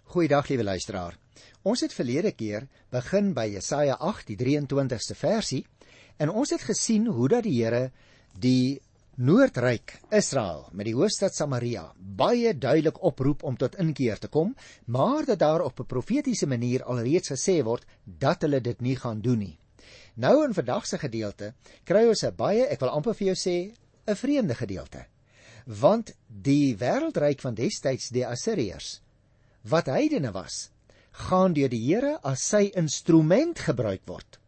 Goeiedag, liewe luisteraar. Ons het verlede keer begin by Jesaja 8, die 23ste versie, en ons het gesien hoe dat die Here die Noordryk Israel met die hoofstad Samaria baie duidelik oproep om tot inkeer te kom, maar dat daar op 'n profetiese manier alreeds gesê word dat hulle dit nie gaan doen nie. Nou in vandag se gedeelte kry ons 'n baie, ek wil amper vir jou sê, 'n vreemde gedeelte. Want die wêreldryk van destyds, die Assiriërs, wat heidene was, gaan deur die Here as sy instrument gebruik word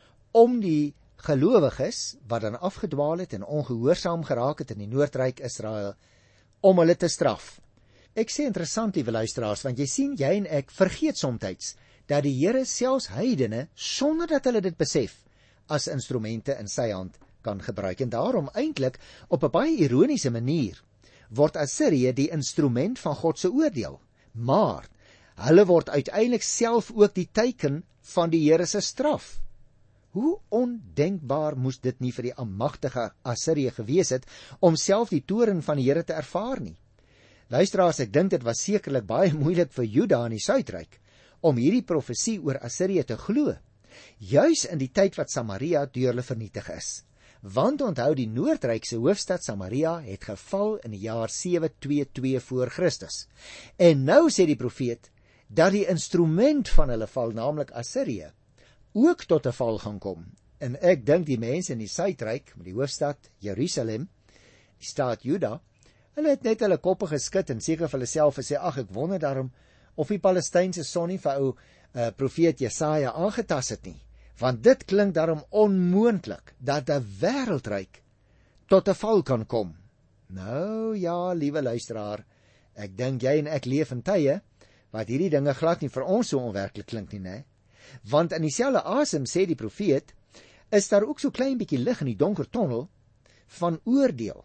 om die gelowiges wat dan afgedwaal het en ongehoorsaam geraak het in die Noordryk Israel, om hulle te straf. Ek sê interessant, liewe luisteraars, want jy sien, jy en ek vergeet somtyds dat die Here selfs heidene, sonder dat hulle dit besef, as instrumente in sy hand kan gebruik. En daarom eintlik op 'n baie ironiese manier word Assirië die instrument van God se oordeel, maar hulle word uiteindelik self ook die teken van die Here se straf. Hoe ondenkbaar moes dit nie vir die almagtige Assirië gewees het om self die toorn van die Here te ervaar nie. Luisteraars, ek dink dit was sekerlik baie moeilik vir Juda in die Suidryk om hierdie profesie oor Assirië te glo, juis in die tyd wat Samaria deur hulle vernietig is. Want onthou, die Noordryk se hoofstad Samaria het geval in die jaar 722 voor Christus. En nou sê die profeet dat die instrument van hulle val, naamlik Assirië, ook tot 'n val gaan kom. En ek dink die mense in die Suidryk, met die hoofstad Jerusalem, die staat Juda, hulle het net hulle koppe geskud en seker vir hulle self gesê, ag, ek wonder daarom of die Palestynse son nie vir ou profeet Jesaja aangetas het nie. Want dit klink daarom onmoontlik dat 'n wêreldryk tot 'n val kan kom. Nou ja, liewe luisteraar, ek dink jy en ek leef in tye wat hierdie dinge glad nie vir ons so onwerklik klink nie, né? Want in dieselfde asem, sê die profeet, is daar ook so klein bietjie lig in die donker tonnel van oordeel.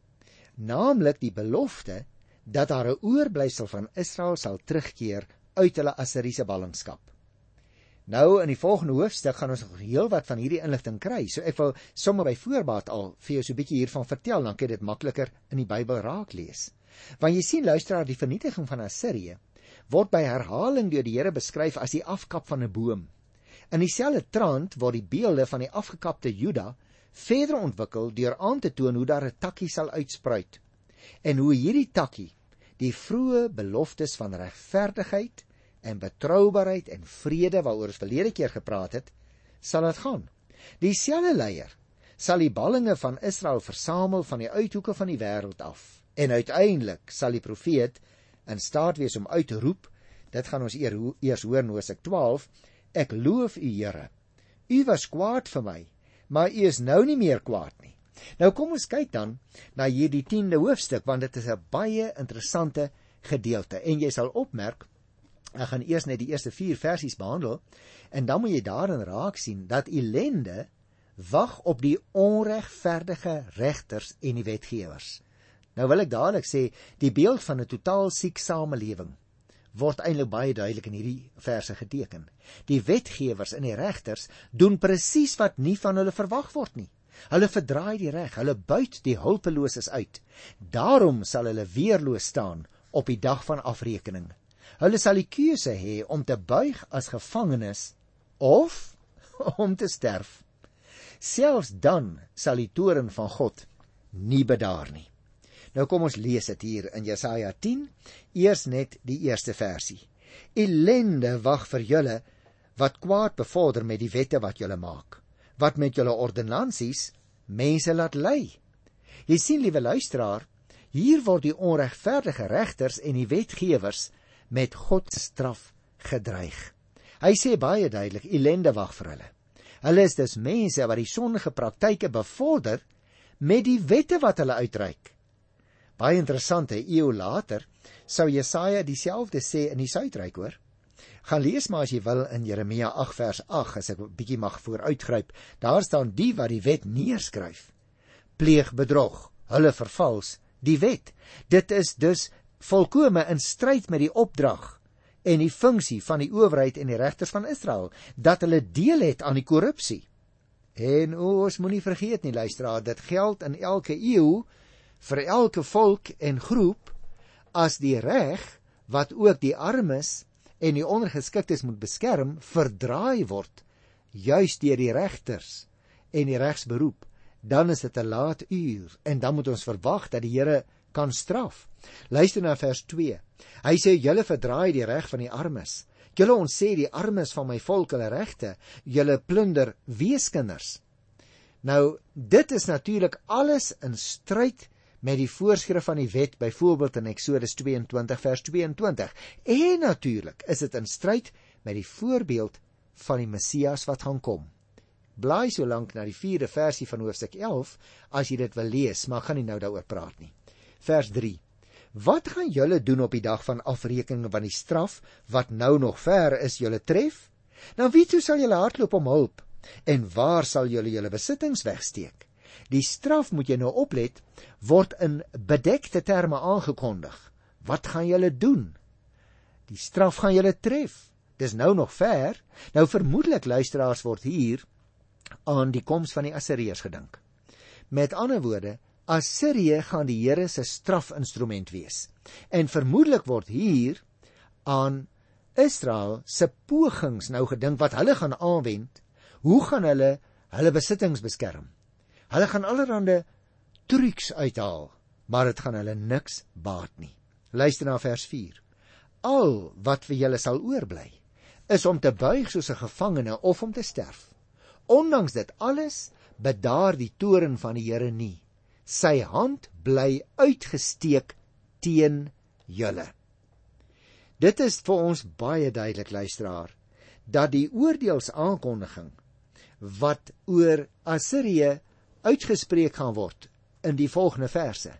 Naamlik die belofte dat daar 'n oorblyfsel van Israel sal terugkeer uit hulle Assiriese ballingskap. Nou, in die volgende hoofstuk gaan ons nog heel wat van hierdie inligting kry, so ek wil sommer by voorbaat al vir jou so 'n bietjie hiervan vertel, dan kan jy dit makliker in die Bybel raak lees. Want jy sien, luisteraar, die vernietiging van Assirië word by herhaling deur die Here beskryf as die afkap van 'n boom. In dieselfde trant word die beelde van die afgekapte Juda verder ontwikkel deur aan te toon hoe daar 'n takkie sal uitspruit, en hoe hierdie takkie die vroeë beloftes van regverdigheid en betroubaarheid en vrede waaroor ons verlede keer gepraat het, sal dit gaan. Dieselfde leier sal die ballinge van Israel versamel van die uithoeke van die wêreld af, en uiteindelik sal die profeet in staat wees om uit te roep, dit gaan ons eers hoor in Hosea 12, ek loof u Here, u was kwaad vir my, maar u is nou nie meer kwaad nie. Nou kom ons kyk dan na hierdie 10de hoofstuk, want dit is 'n baie interessante gedeelte, en jy sal opmerk, ek gaan eers net die eerste 4 versies behandel, en dan moet jy daarin raak sien, dat ellende wag op die onregverdige regters en die wetgewers. Nou wil ek dadelik sê, die beeld van 'n totaal siek samelewing word eintlik baie duidelik in hierdie verse geteken. Die wetgewers en die regters doen presies wat nie van hulle verwag word nie. Hulle verdraai die reg, hulle buit die hulpeloses uit. Daarom sal hulle weerloos staan op die dag van afrekening. Hulle sal die keuse hê om te buig as gevangenes of om te sterf. Selfs dan sal die toorn van God nie bedaar nie. Nou kom ons lees dit hier in Jesaja 10, eers net die eerste versie. Ellende wag vir julle wat kwaad bevorder met die wette wat julle maak, wat met julle ordonnansies mense laat ly. Jy sien, liewe luisteraar, hier word die onregverdige regters en die wetgewers met God se straf gedreig. Hy sê baie duidelik, ellende wag vir hulle. Hulle is dus mense wat die sondige praktyke bevorder met die wette wat hulle uitreik. Baie interessant, 'n eeu later sou Jesaja dieselfde sê in die Suidryk, hoor. Gaan lees maar as jy wil in Jeremia 8 vers 8, as ek 'n bietjie mag vooruitgryp. Daar staan, die wat die wet neerskryf, pleeg bedrog, hulle vervals die wet. Dit is dus volkome in stryd met die opdrag en die funksie van die owerheid en die regters van Israel, dat hulle deel het aan die korrupsie. En ons moenie vergeet nie, luisteraar, dit geld in elke eeu vir elke volk en groep, as die reg wat ook die armes en die ondergeskiktes moet beskerm, verdraai word, juis deur die regters en die regsberoep, dan is dit 'n laat uur, en dan moet ons verwag dat die Here kan straf. Luister na vers 2. Hy sê, julle verdraai die reg van die armes. Julle ontsê die armes van my volk hulle regte. Julle plunder weeskinders. Nou, dit is natuurlik alles in stryd met die voorskrif van die wet, byvoorbeeld in Eksodus 22 vers 22. En natuurlik is dit in stryd met die voorbeeld van die Messias wat gaan kom. Blaai so lank na die 4de versie van hoofstuk 11, as jy dit wil lees, maar gaan nie nou daaroor praat nie. Vers 3. Wat gaan julle doen op die dag van afrekening van die straf, wat nou nog ver is julle tref? Nou wie toe sal julle hardloop om hulp? En waar sal julle besittings wegsteek? Die straf, moet jy nou oplet, word in bedekte terme aangekondig. Wat gaan julle doen? Die straf gaan julle tref. Dis nou nog ver. Nou vermoedelik, luisteraars, word hier aan die koms van die Assiriërs gedink. Met ander woorde, Assirië gaan die Here se strafinstrument wees. En vermoedelik word hier aan Israel se pogings nou gedink wat hulle gaan aanwend. Hoe gaan hulle besittings beskerm? Hulle gaan allerhande trucs uithaal, maar dit gaan hulle niks baat nie. Luister na vers 4. Al wat vir julle sal oorbly, is om te buig soos 'n gevangene of om te sterf. Ondanks dit alles, bedaar die toorn van die Here nie. Sy hand bly uitgesteek teen julle. Dit is vir ons baie duidelik, luisteraar, dat die oordeelsaankondiging wat oor Assirië uitgespreek gaan word in die volgende verse,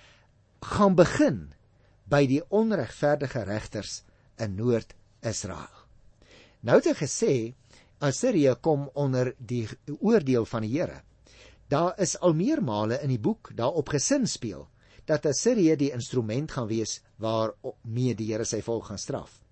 gaan begin by die onregverdige regters in Noord-Israel. Nou het hy gesê, Assirië kom onder die oordeel van die Here. Daar is al meermale in die boek daarop gesinspeel, dat Assirië die instrument gaan wees waarmee die Here sy volk gaan straf.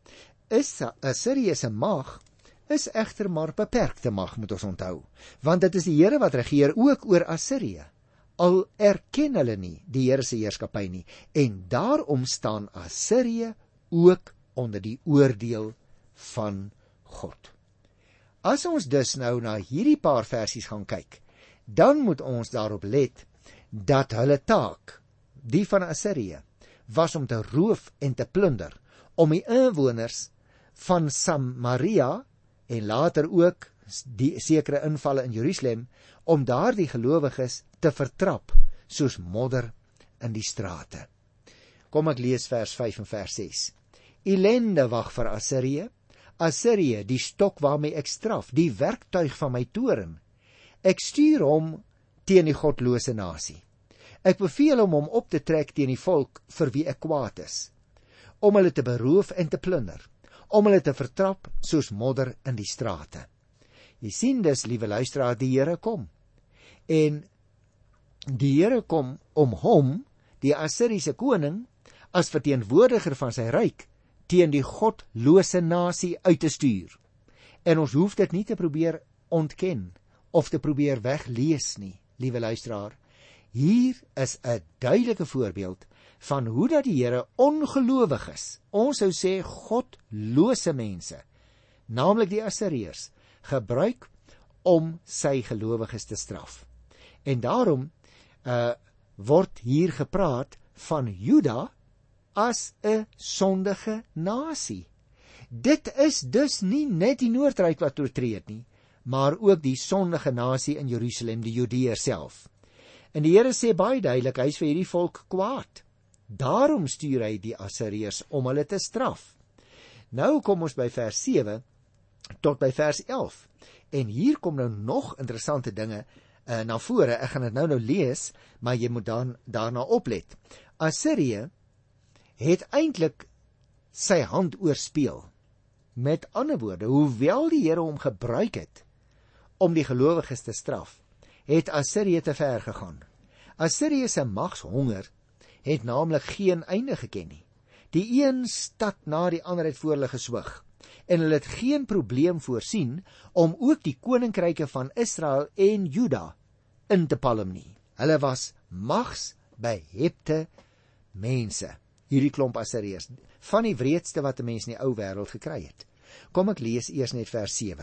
Assirië se mag is egter maar beperkte mag, moet ons onthou, want dit is die Here wat regeer ook oor Assirië, al erken hulle nie die Here se heerskappy nie, en daarom staan Assirië ook onder die oordeel van God. As ons dus nou na hierdie paar versies gaan kyk, dan moet ons daarop let dat hulle taak, die van Assirië, was om te roof en te plunder, om die inwoners van Samaria en later ook die sekere invalle in Jerusalem, om daar die gelowiges te vertrap soos modder in die strate. Kom ek lees vers 5 en vers 6. Ellende wag vir Assirië, Assirië, die stok waarmee ek straf, die werktuig van my toorn. Ek stuur hom teen die godlose nasie. Ek beveel hom om op te trek teen die volk vir wie ek kwaad is, om hulle te beroof en te plunder, om hulle te vertrap soos modder in die strate. Jy sien dus, liewe luisteraar, die Here kom. En die Here kom om hom, die Assiriese koning, as verteenwoordiger van sy ryk, teen die godlose nasie uit te stuur. En ons hoef dit nie te probeer ontken, of te probeer weglees nie, liewe luisteraar. Hier is 'n duidelike voorbeeld van hoe dat die Here ongelowiges, ons sou sê godlose mense, naamlik die Assiriërs, gebruik om sy gelowiges te straf. En daarom word hier gepraat van Juda as 'n sondige nasie. Dit is dus nie net die Noordryk wat oortree nie, maar ook die sondige nasie in Jerusalem, die Judeërs self. En die Here sê baie duidelik, hy is vir hierdie volk kwaad. Daarom stuur hy die Assiriërs om hulle te straf. Nou kom ons by vers 7 tot by vers 11. En hier kom nou nog interessante dinge na vore. Ek gaan dit nou lees, maar jy moet daarna oplet. Assirië het eintlik sy hand oorspeel. Met ander woorde, hoewel die Here hom gebruik het om die gelowiges te straf, het Assirië te ver gegaan. Assirië se magshonger het naamlik geen einde geken nie. Die een stad na die ander het voor hulle geswig, en hulle het geen probleem voorsien om ook die koninkryke van Israel en Juda in te palm nie. Hulle was magsbehepte mense, hierdie klomp Assiriërs. van die wreedste wat 'n mens in die ou wêreld gekry het. Kom ek lees eers net vers 7.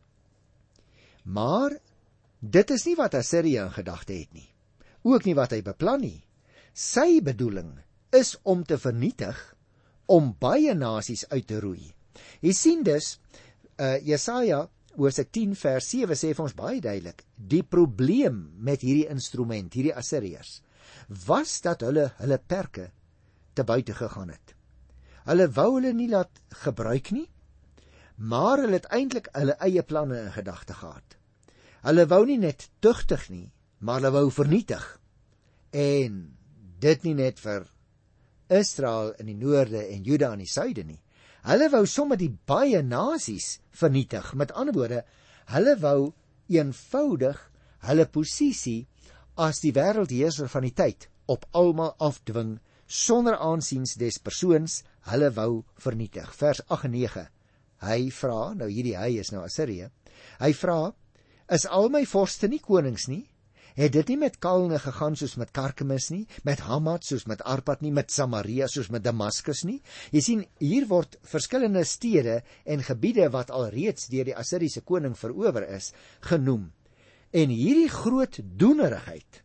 Maar dit is nie wat Assirië in gedagte het nie, ook nie wat hy beplan nie. Sy bedoeling is om te vernietig, om baie nasies uit te roei. Jy sien dus, Jesaja hoofstuk 10 vers 7 sê vir ons baie duidelik, die probleem met hierdie instrument, hierdie Assiriërs, was dat hulle perke te buite gegaan het. Hulle wou hulle nie laat gebruik nie, maar hulle het eintlik hulle eie planne in gedagte gehad. Hulle wou nie net tugtig nie, maar hulle wou vernietig. En dit nie net vir Israel in die noorde en Juda in die suide nie. Hulle wou sommer die baie nasies vernietig. Met ander woorde, hulle wou eenvoudig hulle posisie as die wêreldheerser van die tyd op almal afdwing, sonder aansiens des persoons, hulle wou vernietig. Vers 8 en 9. Hy vra, nou hierdie hy is nou Assirië, hy vra, is al my vorste nie konings nie? Het dit nie met Kalne gegaan soos met Karkemis nie, met Hamat soos met Arpad nie, met Samaria soos met Damaskus nie? Jy sien, hier word verskillende stede en gebiede wat alreeds deur die Assiriese koning verower is, genoem. En hierdie groot doenerigheid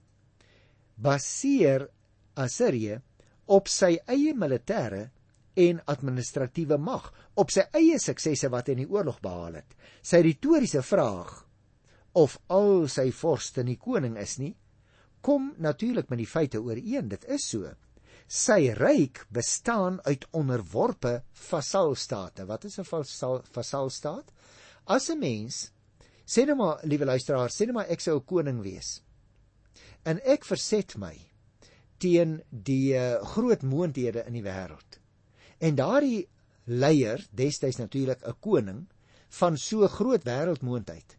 baseer Assirië op sy eie militêre en administratiewe mag, op sy eie suksesse wat hy in die oorlog behaal het. Sy retoriese vraag, of al sy vorste nie koning is nie, kom natuurlik met die feite ooreen, dit is so. Sy ryk bestaan uit onderworpe vasalstate. Wat is 'n vasalstaat? As 'n mens, sê nou maar, liewe luisteraar, sê nou maar ek sou 'n koning wees, en ek verset my teen die groot moondhede in die wêreld. En daardie leier, destyds natuurlik 'n koning, van so groot wêreldmoondheid,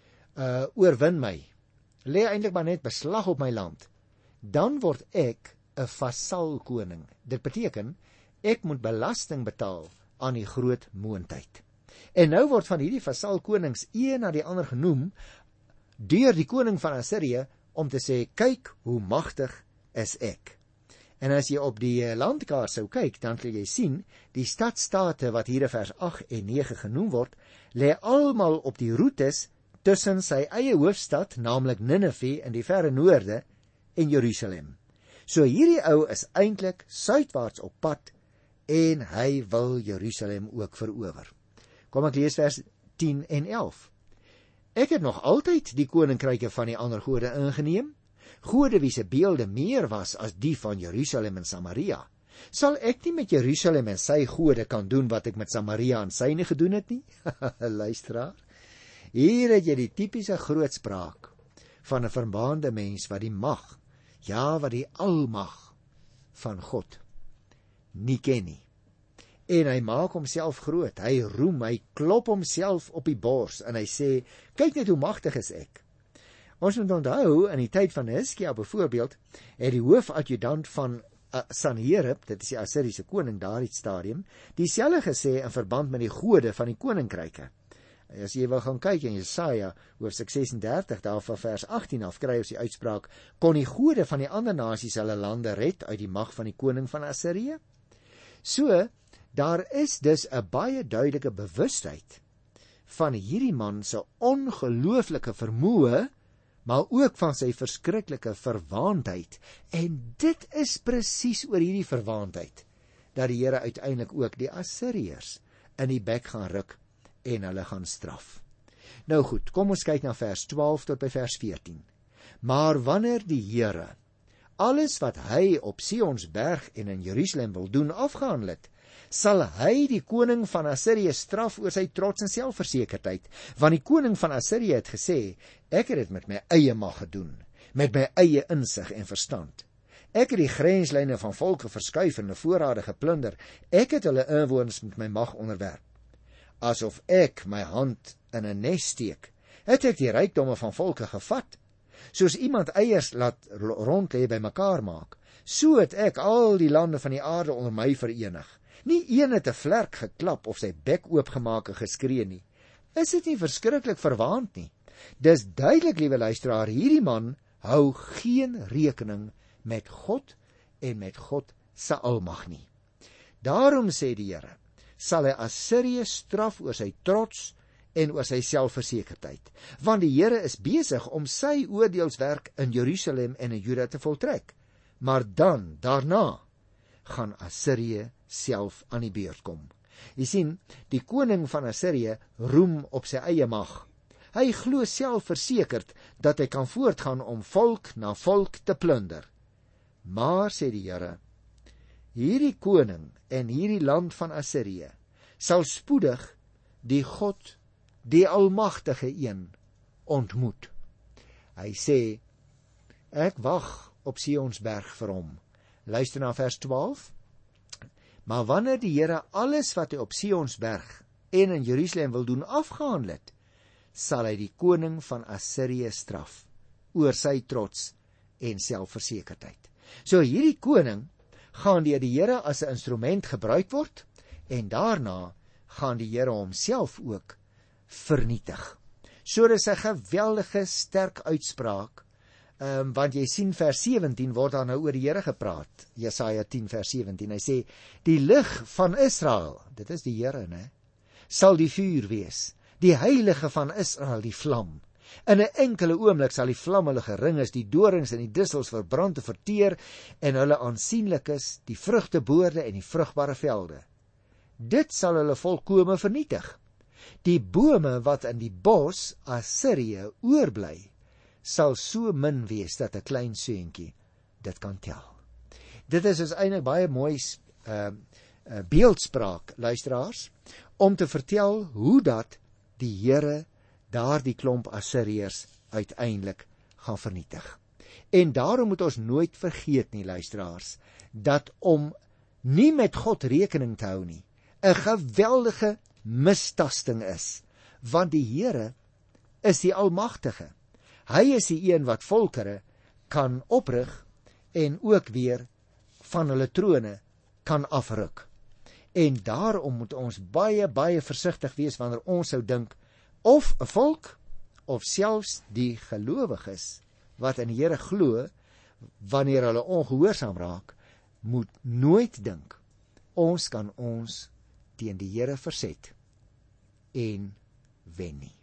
oorwin my, lê eintlik maar net beslag op my land, dan word ek 'n vasalkoning. Dit beteken, ek moet belasting betaal aan die groot moondheid. En nou word van hierdie vasalkonings een na die ander genoem, deur die koning van Assirië, om te sê, kyk hoe magtig is ek. En as jy op die landkaart sou kyk, dan kan jy sien, die stadsstate wat hier in vers 8 en 9 genoem word, lê almal op die roetes tussen sy eie hoofstad, naamlik Ninive in die verre noorde, en Jerusalem. So hierdie ou is eintlik suidwaarts op pad, en hy wil Jerusalem ook verower. Kom ek lees vers 10 en 11. Ek het nog altyd die koninkryke van die ander gode ingeneem, gode wie se beelde meer was as die van Jerusalem en Samaria. Sal ek nie met Jerusalem en sy gode kan doen wat ek met Samaria en syne gedoen het nie? Luisteraar, hier het jy die tipiese grootspraak van 'n verbaande mens wat die mag, ja, wat die almag van God nie ken nie. En hy maak homself groot, hy roem, hy klop homself op die bors en hy sê, kyk net hoe magtig is ek. Ons moet onthou, in die tyd van Hiskia byvoorbeeld, het die hoofadjudant van Sanherib, dit is die Assiriese koning daardie stadium, dieselfde gesê in verband met die gode van die koninkryke. As jy wil gaan kyk in Jesaja hoofstuk 36, daar van vers 18 af, kry ons die uitspraak, kon die gode van die ander nasies hulle lande red uit die mag van die koning van Assirië? So, daar is dus 'n baie duidelike bewustheid van hierdie man se ongelooflike vermoë, maar ook van sy verskriklike verwaandheid. En dit is presies oor hierdie verwaandheid dat die Here uiteindelik ook die Assiriërs in die bek gaan ruk en hulle gaan straf. Nou goed, kom ons kyk na vers 12 tot by vers 14. Maar wanneer die Here alles wat hy op Sions berg en in Jerusalem wil doen afgehandel het, sal hy die koning van Assirië straf oor sy trots en selfversekerdheid, want die koning van Assirië het gesê, ek het dit met my eie mag gedoen, met my eie insig en verstand. Ek het die grenslyne van volke verskuif en hulle voorrade geplunder, ek het hulle inwoners met my mag onderwerp. Asof ek my hand in 'n nes steek, het ek die rykdomme van volke gevat, soos iemand eiers laat rond lê by mekaar maak, so het ek al die lande van die aarde onder my verenig. Nie een het 'n vlerk geklap of sy bek oopgemaak en geskree nie. Is dit nie verskriklik verwaand nie? Dis duidelik, liewe luisteraar, hierdie man hou geen rekening met God en met God se almag nie. Daarom, sê die Here, sal hy Assirië straf oor sy trots en oor sy selfversekerdheid. Want die Here is besig om sy oordeelswerk in Jerusalem en in Juda te voltrek. Maar daarna, gaan Assirië self aan die beurt kom. Jy sien, die koning van Assirië roem op sy eie mag. Hy glo selfversekerd dat hy kan voortgaan om volk na volk te plunder. Maar, sê die Here, hierdie koning en hierdie land van Assirië sal spoedig die God, die Almagtige Een, ontmoet. Hy sê, ek wag op Sionsberg vir hom. Luister na vers 12. Maar wanneer die Here alles wat hy op Sionsberg en in Jerusalem wil doen afgehandel het, sal hy die koning van Assirië straf oor sy trots en selfversekerdheid. So hierdie koning gaan deur die Here as 'n instrument gebruik word en daarna gaan die Here homself ook vernietig. So dis 'n geweldige sterk uitspraak, want jy sien vers 17 word daar nou oor die Here gepraat. Jesaja 10 vers 17. Hy sê, die lig van Israel, dit is die Here, né, sal die vuur wees. Die heilige van Israel die vlam. In 'n enkele oomblik sal die vlam hulle geringes, die dorings en die dissels verbrand te verteer en hulle aansienlik is, die vrugteboorde en die vrugbare velde. Dit sal hulle volkome vernietig. Die bome wat in die bos Assirië oorbly, sal so min wees dat 'n klein seentjie dit kan tel. Dit is dus eintlik baie mooi beeldspraak, luisteraars, om te vertel hoe dat die Here daardie klomp Assiriërs uiteindelik gaan vernietig. En daarom moet ons nooit vergeet nie, luisteraars, dat om nie met God rekening te hou nie, 'n geweldige mistasting is, want die Here is die Almagtige. Hy is die een wat volkere kan oprig en ook weer van hulle trone kan afruk. En daarom moet ons baie, baie versigtig wees wanneer ons sou dink, of 'n volk, of selfs die gelowiges, wat in die Here glo, wanneer hulle ongehoorsaam raak, moet nooit dink, ons kan ons teen die Here verset en wen nie.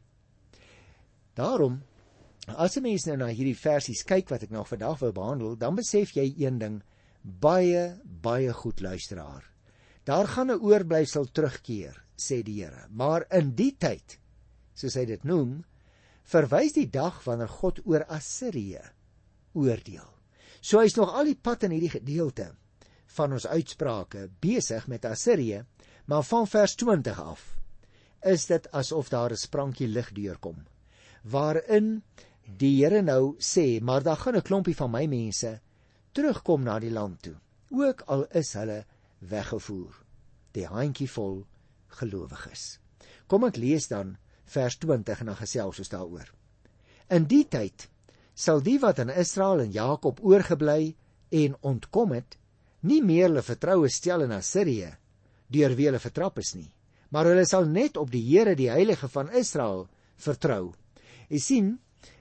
Daarom, as 'n mens nou na hierdie versies kyk wat ek nog vandag wil behandel, dan besef jy een ding, baie, baie goed, luisteraar. Daar gaan 'n oorblyfsel terugkeer, sê die Here, maar in die tyd, soos hy dit noem, verwys die dag wanneer God oor Assirië oordeel. So hy's nog al die pad in hierdie gedeelte van ons uitsprake besig met Assirië, maar van vers 20 af is dit asof daar 'n sprankie lig deurkom, waarin die Here nou sê, maar daar gaan 'n klompie van my mense terugkom na die land toe, ook al is hulle weggevoer, die handjievol gelowiges. Kom ek lees dan vers 20 en dan gesels ons daaroor. In die tyd sal die wat in Israel en Jakob oorgebly en ontkom het, nie meer hulle vertroue stel in Assirië, deur wie hulle vertrap is nie, maar hulle sal net op die Here, die Heilige van Israel, vertrou. Jy sien,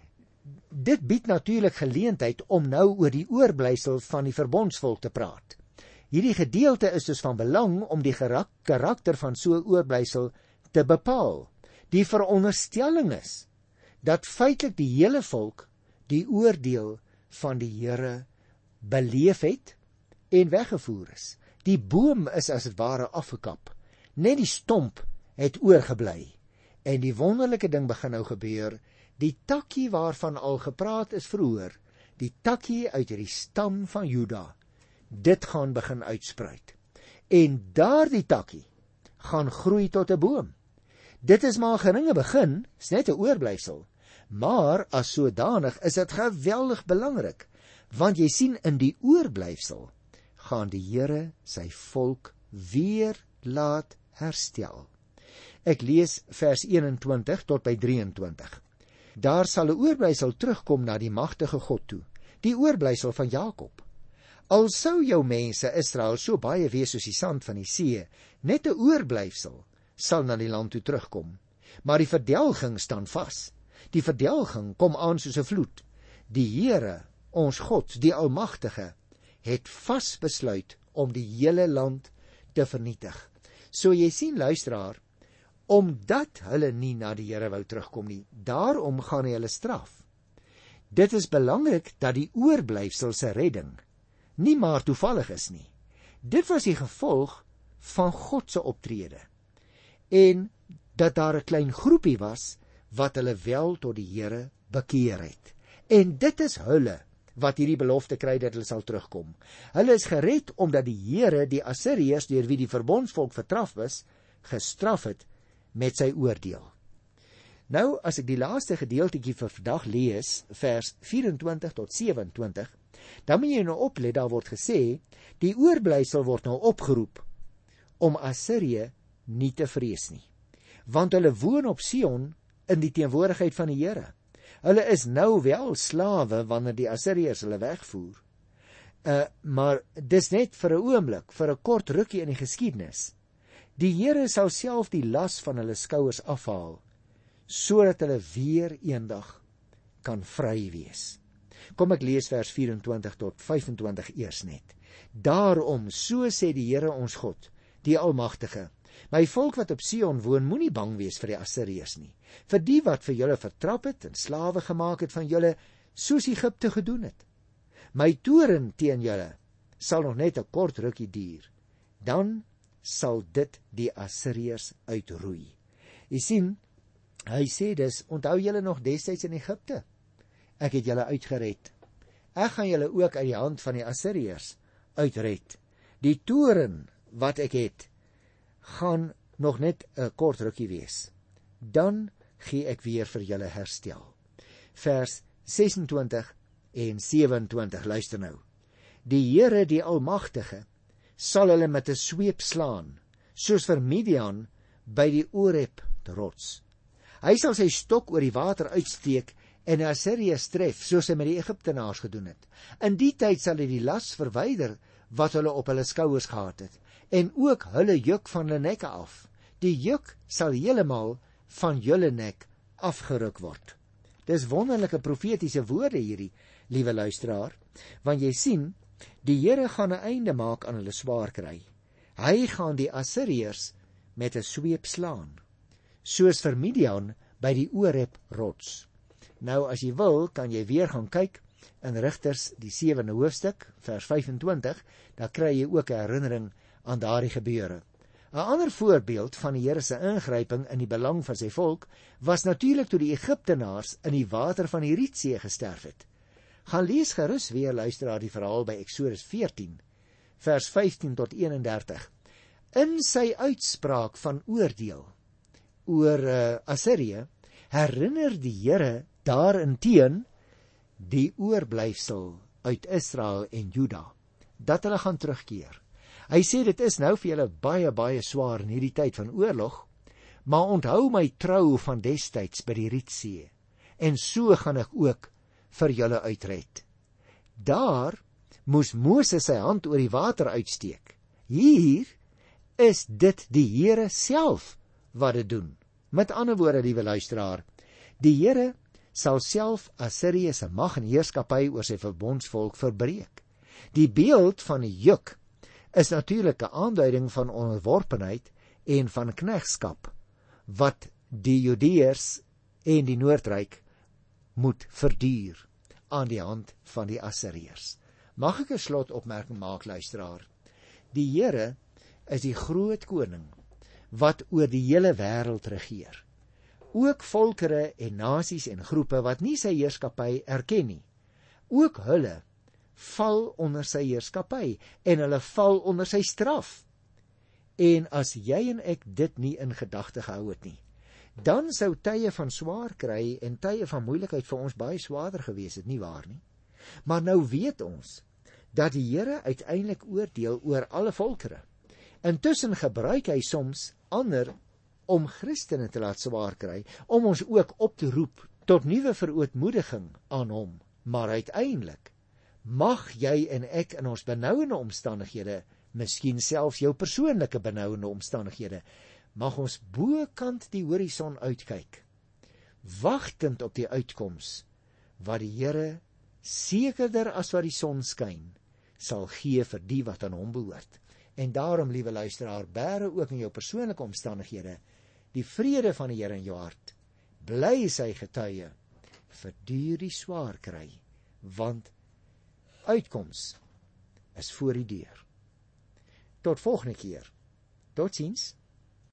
dit bied natuurlik geleentheid om nou oor die oorblyfsel van die verbondsvolk te praat. Hierdie gedeelte is dus van belang om die karakter van so 'n oorblyfsel te bepaal. Die veronderstelling is dat feitelik die hele volk die oordeel van die Here beleef het en weggevoer is. Die boom is as het ware afgekap. Net die stomp het oorgebly. En die wonderlike ding begin nou gebeur, die takkie waarvan al gepraat is vroeër, die takkie uit die stam van Juda, dit gaan begin uitspruit. En daardie takkie gaan groei tot 'n boom. Dit is maar 'n geringe begin, is net 'n oorblyfsel, maar as sodanig is dit geweldig belangrik, want jy sien in die oorblyfsel gaan die Here sy volk weer laat herstel. Ek lees vers 21 tot by 23. Daar sal 'n oorblyfsel terugkom na die magtige God toe, die oorblyfsel van Jakob. Al sou jou mense Israel so baie wees soos die sand van die see, net 'n oorblyfsel sal na die land toe terugkom. Maar die verdelging staan vas. Die verdelging kom aan soos 'n vloed. Die Here, ons God, die Almagtige, het vas besluit om die hele land te vernietig. So jy sien, luisteraar, omdat hulle nie na die Here wou terugkom nie, daarom gaan hy hulle straf. Dit is belangrik dat die oorblyfsel se redding nie maar toevallig is nie. Dit was die gevolg van God se optrede. En dat daar 'n klein groepie was wat hulle wel tot die Here bekeer het. En dit is hulle wat hierdie belofte kry dat hulle sal terugkom. Hulle is gered omdat die Here die Assiriërs deur wie die verbondsvolk vertraf was, gestraf het met sy oordeel. Nou, as ek die laaste gedeeltetjie vir vandag lees, vers 24 tot 27, dan moet jy nou oplet, daar word gesê, die oorblyfsel word nou opgeroep om Assirië nie te vrees nie. Want hulle woon op Sion in die teenwoordigheid van die Here. Hulle is nou wel slawe wanneer die Assiriërs hulle wegvoer. Maar dis net vir 'n oomblik, vir 'n kort rukkie in die geskiedenis. Die Here sal self die las van hulle skouers afhaal, sodat hulle weer eendag kan vry wees. Kom ek lees vers 24 tot 25 eers net. Daarom, so sê die Here ons God, die Almagtige, my volk wat op Sion woon, moenie bang wees vir die Assiriërs nie, vir die wat vir julle vertrap het en slawe gemaak het van julle, soos Egipte gedoen het. My toorn teen julle sal nog net 'n kort rukkie duur, dan sal dit die Assiriërs uitroei. Jy sien, hy sê dus, onthou julle nog destyds in Egipte? Ek het julle uitgered. Ek gaan julle ook uit die hand van die Assiriërs uitred. Die toorn wat ek het, gaan nog net 'n kort rukkie wees. Dan gee ek weer vir julle herstel. Vers 26 en 27, luister nou. Die Here, die Almagtige, sal hulle met 'n sweep slaan, soos vir Midian by die Oreb rots. Hy sal sy stok oor die water uitsteek en Assirië tref, soos hy met die Egiptenaars gedoen het. In die tyd sal hy die las verwyder wat hulle op hulle skouers gehad het, en ook hulle juk van hulle nekke af. Die juk sal heeltemal van julle nek afgeruk word. Dis wonderlike profetiese woorde hierdie, liewe luisteraar, want jy sien, die Here gaan 'n einde maak aan hulle swaar kry. Hy gaan die Assiriërs met 'n sweep slaan, soos vir Midian by die Oreb rots. Nou, as jy wil, kan jy weer gaan kyk in Rigters die 7de hoofstuk, vers 25, dan kry jy ook 'n herinnering aan daardie gebeure. 'n Ander voorbeeld van die Here se ingryping in die belang van sy volk was natuurlik toe die Egiptenaars in die water van die Rietsee gesterf het. Gaan lees gerus weer, luisteraar, die verhaal by Eksodus 14, vers 15 tot 31. In sy uitspraak van oordeel oor Assirië herinner die Here daarinteen die oorblyfsel uit Israel en Juda, dat hulle gaan terugkeer. Hy sê dit is nou vir julle baie, baie swaar in hierdie tyd van oorlog, maar onthou my trou van destyds by die Rietsee, en so gaan ek ook vir julle uitred. Daar moes Moses sy hand oor die water uitsteek. Hier is dit die Here self wat dit doen. Met ander woorde, liewe luisteraar, die Here sal self Assirië se mag en heerskappy oor sy verbondsvolk verbreek. Die beeld van die juk is natuurlik 'n aanduiding van onderworpenheid en van knegskap wat die Judeërs en die Noordryk moet verduur aan die hand van die Assiriërs. Mag ek 'n slotopmerking maak, luisteraar? Die Here is die groot koning wat oor die hele wêreld regeer. Ook volkere en nasies en groepe wat nie sy heerskappy erken nie, ook hulle val onder sy heerskappy en hulle val onder sy straf. En as jy en ek dit nie in gedagte gehou het nie, dan sou tye van swaar kry en tye van moeilikheid vir ons baie swaarder gewees het, nie waar nie? Maar nou weet ons dat die Here uiteindelik oordeel oor alle volkere. Intussen gebruik hy soms ander om Christene te laat swaar kry, om ons ook op te roep tot nuwe verootmoediging aan hom. Maar uiteindelik mag jy en ek in ons benouende omstandighede, miskien selfs jou persoonlike benouende omstandighede, mag ons bokant die horison uitkyk, wagtend op die uitkoms wat die Here sekerder as wat die son skyn sal gee vir die wat aan hom behoort. En daarom, liewe luisteraar, bære ook in jou persoonlike omstandighede die vrede van die Here in jou hart. Bly sy getuie, verduur die swaar kry, want uitkoms is voor die deur. Tot volgende keer. Totsiens.